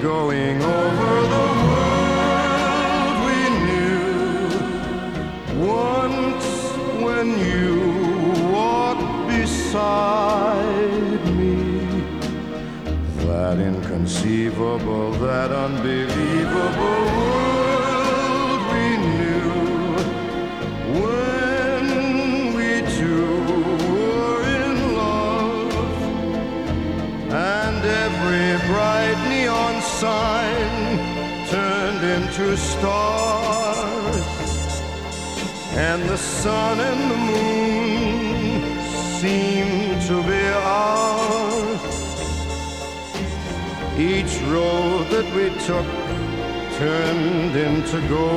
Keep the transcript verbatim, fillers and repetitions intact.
going over the world we knew. Once when you walked beside me, that inconceivable, that unbelievable world we knew. When we two were in love, and every bright neon sign turned into stars, and the sun and the moon seemed to be ours. Each road that we took turned into gold.